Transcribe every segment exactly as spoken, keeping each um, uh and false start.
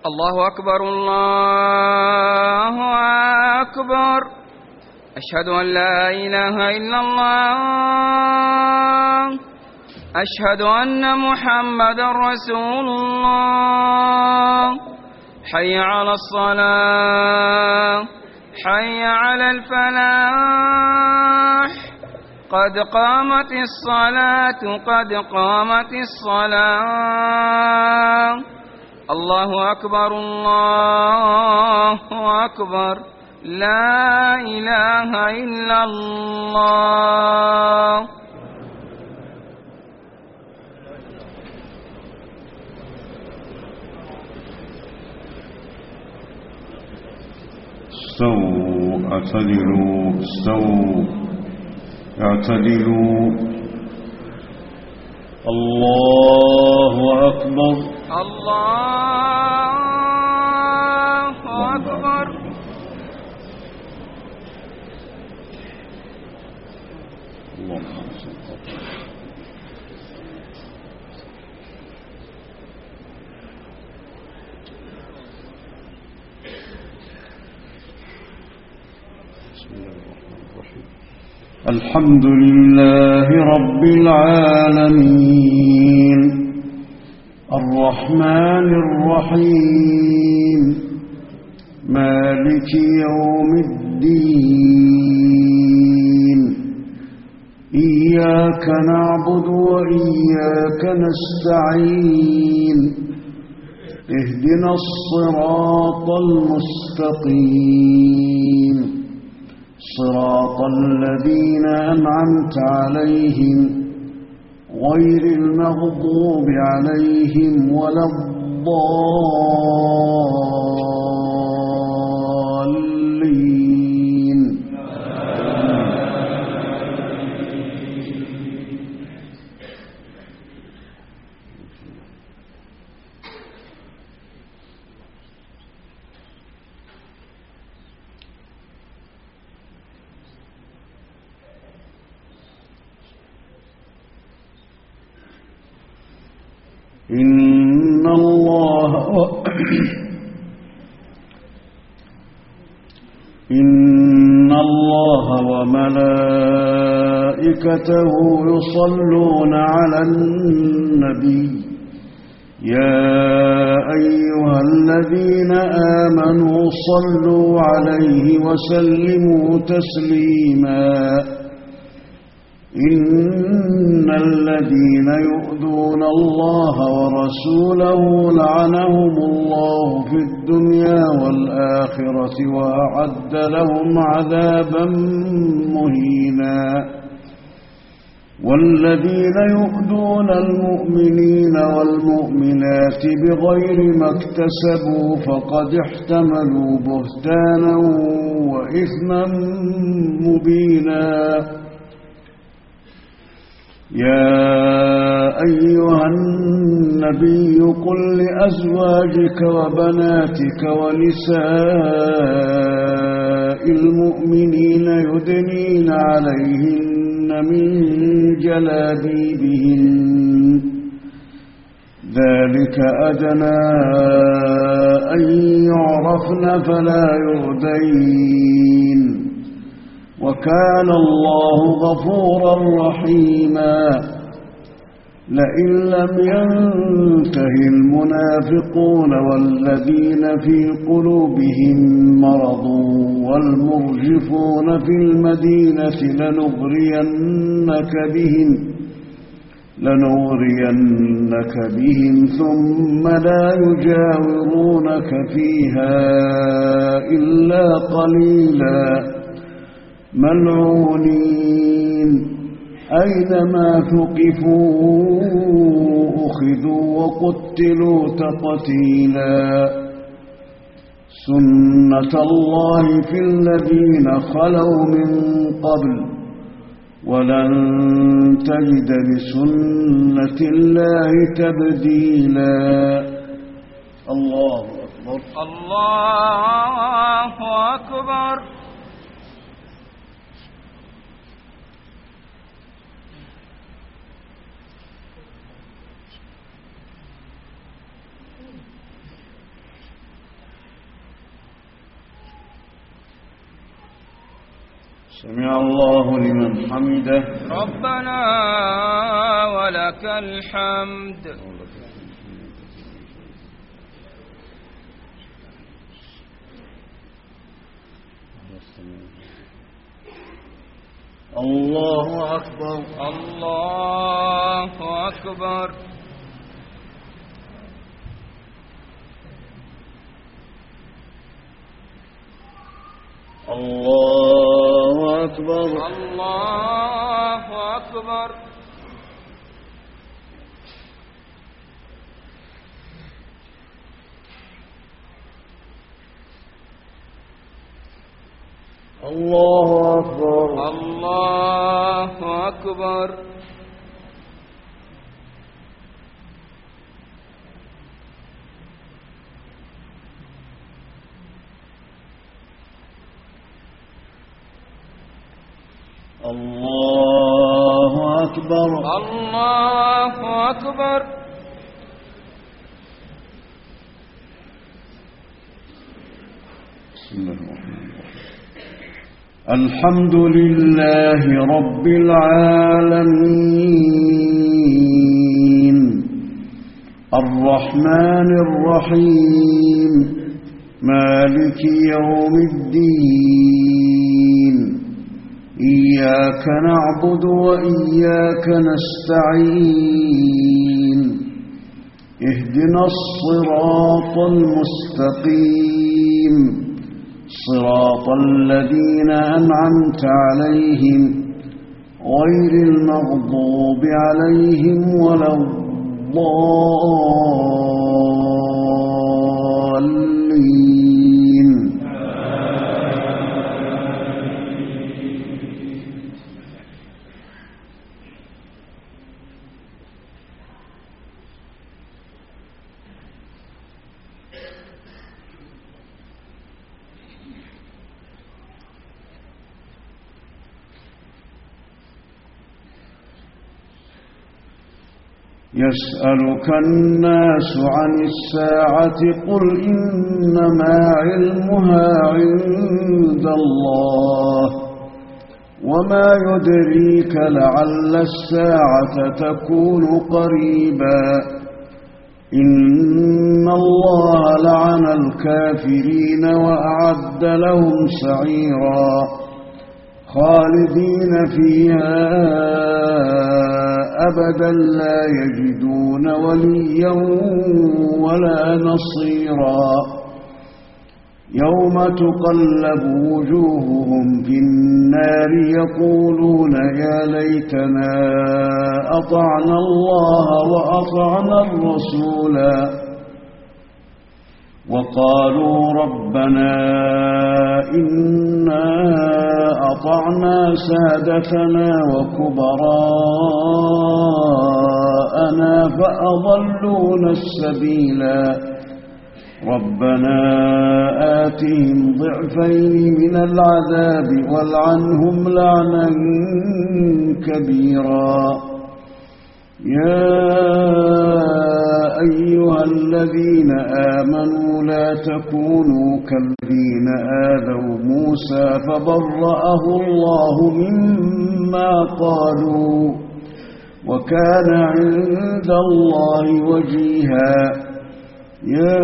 الله أكبر الله أكبر. أشهد أن لا إله إلا الله. أشهد أن محمدا رسول الله. حي على الصلاة، حي على الفلاح، قد قامت الصلاة، قد قامت الصلاة. الله أكبر الله أكبر. لا إله إلا الله. استووا اعتدلوا استووا اعتدلوا. الله أكبر الله أكبر. الحمد لله رب العالمين الرحمن الرحيم مالك يوم الدين إياك نعبد وإياك نستعين اهدنا الصراط المستقيم صراط الذين أنعمت عليهم غير المغضوب عليهم ولا الضالين. إن الله إن الله وملائكته يصلون على النبي يا أيها الذين آمنوا صلوا عليه وسلموا تسليما. إن الذين يؤذون الله ورسوله لعنهم الله في الدنيا والآخرة وأعد لهم عذابا مهينا. والذين يؤذون المؤمنين والمؤمنات بغير ما اكتسبوا فقد احتملوا بهتانا وإثما مبينا. يا أيها النبي قل لأزواجك وبناتك ونساء المؤمنين يدنين عليهن من جلابيبهن ذلك أدنى أن يعرفن فلا يؤذين وكان الله غفورا رحيما. لئن لم ينته المنافقون والذين في قلوبهم مرض والمرجفون في المدينة لنغرينك بهم لنغرينك بهم ثم لا يجاورونك فيها إلا قليلا ملعونين أينما ثقفوا أخذوا وقتلوا تقتيلا. سنة الله في الذين خلوا من قبل ولن تجد لسنة الله تبديلا. الله أكبر الله أكبر. سمع الله لمن حمده. ربنا ولك الحمد. الله أكبر. الله أكبر. الله أكبر. الله أكبر. الله أكبر. الله أكبر. الله أكبر. الله أكبر. بسم الله الرحمن الرحيم. الحمد لله رب العالمين الرحمن الرحيم مالك يوم الدين إياك نعبد وإياك نستعين اهدنا الصراط المستقيم صراط الذين أنعمت عليهم غير المغضوب عليهم ولا الضالين. يسألك الناس عن الساعة قل إنما علمها عند الله وما يدريك لعل الساعة تكون قريبا إن الله لعن الكافرين وأعد لهم سعيرا خالدين فيها أبدا لا يجدون وليا ولا نصيرا يوم تقلب وجوههم في النار يقولون يا ليتنا أطعنا الله وأطعنا الرسولا وقالوا ربنا إنا أطعنا سادتنا وكبراءنا فأضلونا السبيلا ربنا آتهم ضعفين من العذاب والعنهم لعنا كبيرا. يا أيها الذين آمنوا لا تكونوا كالذين آذوا موسى فبرأه الله مما قالوا وكان عند الله وجيها. يا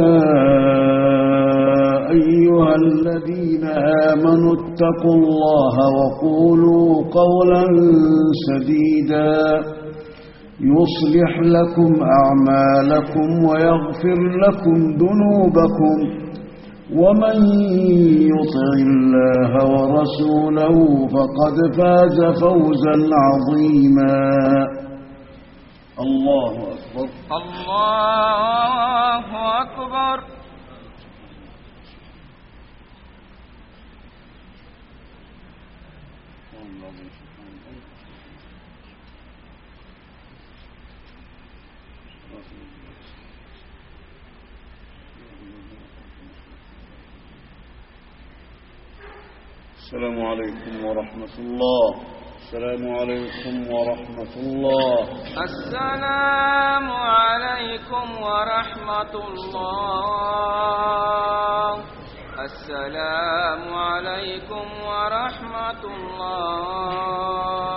أيها الذين آمنوا اتقوا الله وقولوا قولا سديدا يصلح لكم أعمالكم ويغفر لكم ذنوبكم ومن يطع الله ورسوله فقد فاز فوزا عظيما. الله أكبر. الله أكبر. السلام عليكم ورحمة الله. السلام عليكم ورحمة الله. السلام عليكم ورحمة الله. السلام عليكم ورحمة الله.